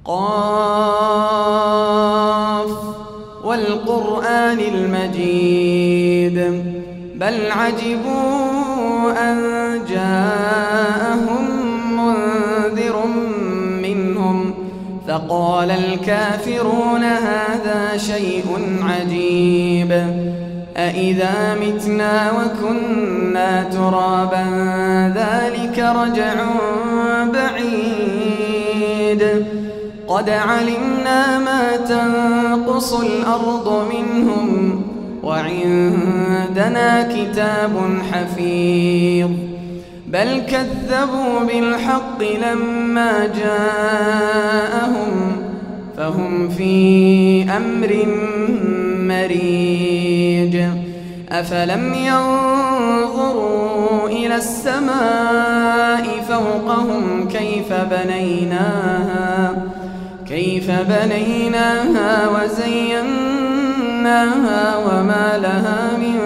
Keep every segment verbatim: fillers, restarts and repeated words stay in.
قاف والقرآن المجيد بل عجبوا أن جاءهم منذر منهم فقال الكافرون هذا شيء عجيب أإذا متنا وكنا ترابا ذلك رجع بعيد قد علمنا ما تنقص الأرض منهم وعندنا كتاب حفيظ بل كذبوا بالحق لما جاءهم فهم في أمر مريج أفلم ينظروا إلى السماء فوقهم كيف بنيناها كيف بنيناها وزيناها وما لها من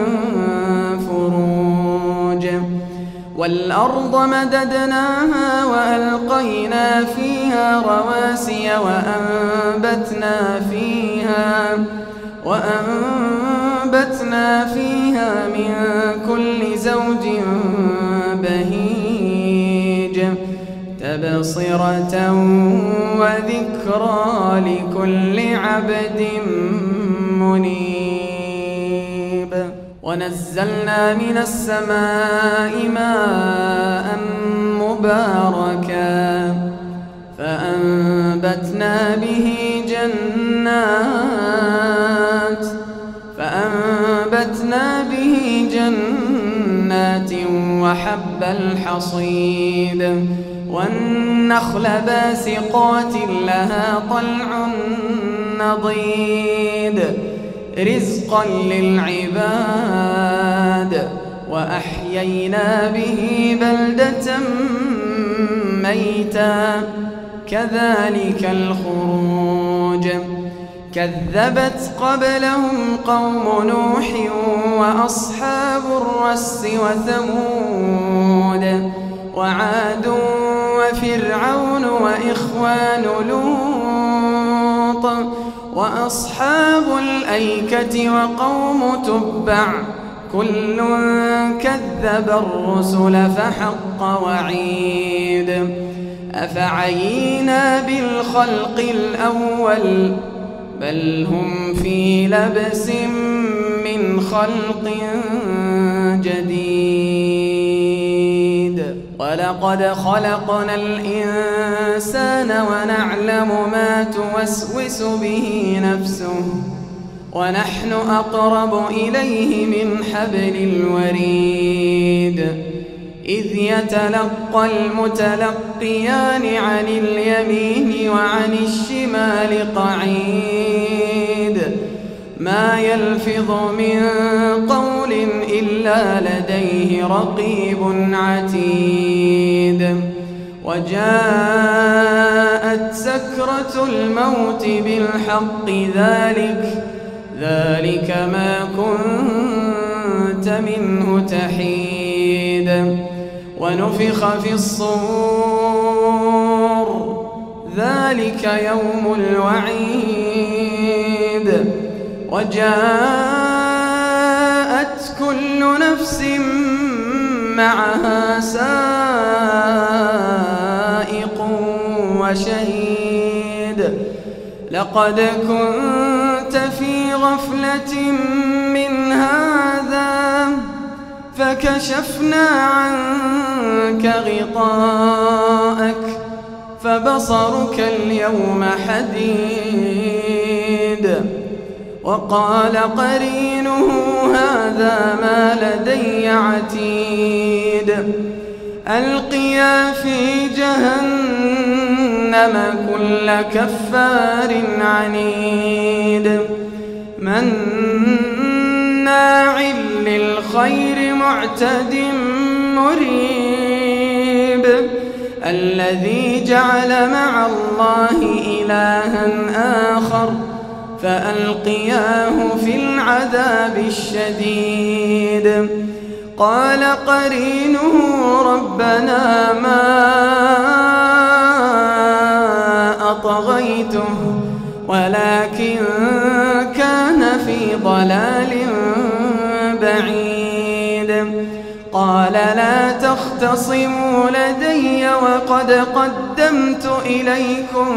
فروج والأرض مددناها وألقينا فيها رواسي وأنبتنا فيها وأنبتنا فيها من كل زوج بهيج تبصرة وذكرى لكل عبد منيب ونزلنا من السماء ماء مباركا فأنبتنا به جنات فأنبتنا به جنات وحب الحصيد والنخل باسقات لها طلع نضيد رزقا للعباد وأحيينا به بلدة ميتا كذلك الخروج كذبت قبلهم قوم نوح وأصحاب الرس وثمود وعاد وفرعون وإخوان لوط وأصحاب الأيكة وقوم تبع كل كذب الرسل فحق وعيد أفعينا بالخلق الأول بل هم في لبس من خلق جديد ولقد خلقنا الإنسان ونعلم ما توسوس به نفسه ونحن أقرب إليه من حبل الوريد إذ يتلقى المتلقيان عن اليمين وعن الشمال قعيد ما يلفظ من قول إلا لديه رقيب عتيد وجاءت سكرة الموت بالحق ذلك ذلك ما كنت منه تحيد ونفخ في الصور ذلك يوم الوعيد وجاءت كل نفس معها سائق وشهيد لقد كنت في غفلة من هذا فكشفنا عنك غطاءك فبصرك اليوم حديد وقال قرينه هذا ما لدي عتيد ألقيا في جهنم كل كفار عنيد مناع للخير معتد مريب الذي جعل مع الله إلها آخر فألقياه في العذاب الشديد قال قرينه ربنا ما طغيته ولكن كان في ضلال بعيد. قال لا تختصموا لدي وقد قدمت إليكم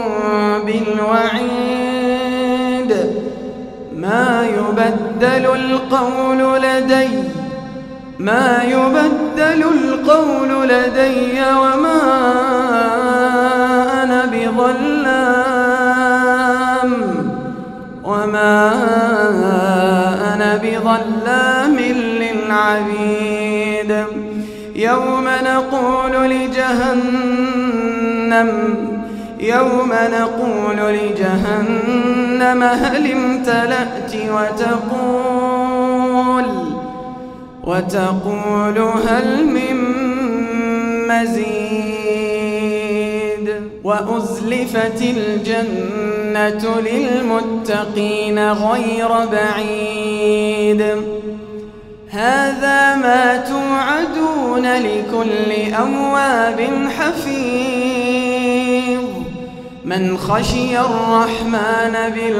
بالوعيد. ما يبدل القول لدي ما يبدل القول لدي وما أنا بظلام وما أنا بظلام للعبيد. يوم نقول لجهنم يوم نقول لجهنم هل امتلأت وتقول وتقول هل من مزيد. وأزلفت الجنة للمتقين غير بعيد. هذا ما توعدون لكل أواب حفيظ. من خشي الرحمن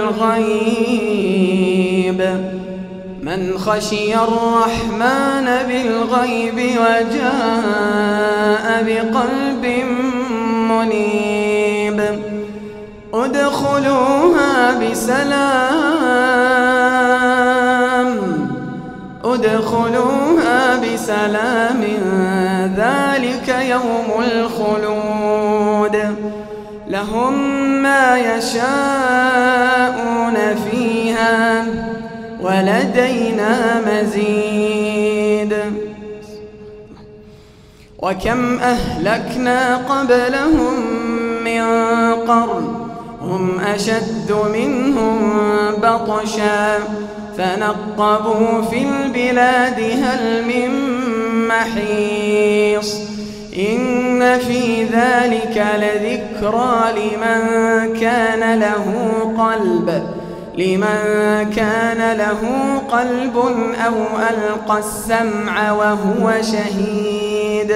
بالغيب من خشي الرحمن بالغيب وجاء بقلب منيب. ادخلوها بسلام ادخلوها بسلام ذلك يوم الخلود. لهم ما يشاءون فيها ولدينا مزيد. وكم أهلكنا قبلهم من قرن هم أشد منهم بطشا فنقبوا في البلاد هل من محيص. إن في ذلك لذكرى لمن كان له قلب لمن كان له قلب أو ألقى السمع وهو شهيد.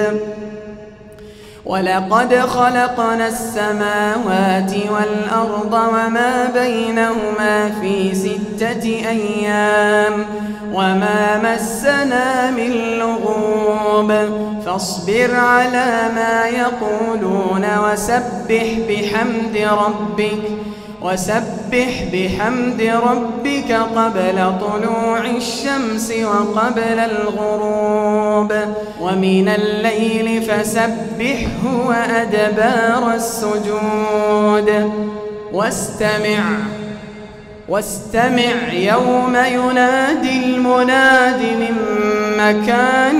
ولقد خلقنا السماوات والأرض وما بينهما في ستة أيام وما مسنا من لغوب. فاصبر على ما يقولون وسبح بحمد ربك وسبح بحمد ربك قبل طلوع الشمس وقبل الغروب ومن الليل فسبحه وأدبار السجود. واستمع واستمع يوم ينادي المناد من مكان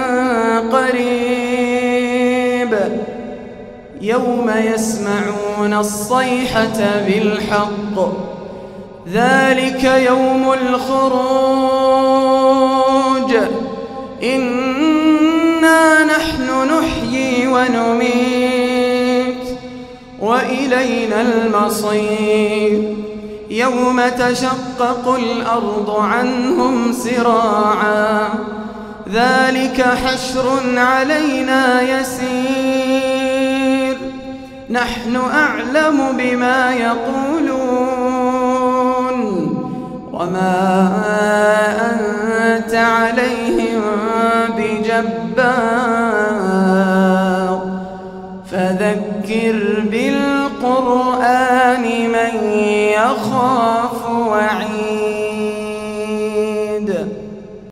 قريب. يوم يسمعون الصيحة بالحق ذلك يوم الخروج. إنا نحن نحيي ونميت وإلينا المصير. يوم تشقق الأرض عنهم سراعا ذلك حشر علينا يسير. نحن أعلم بما يقولون وما أنت عليهم بجبار فذكر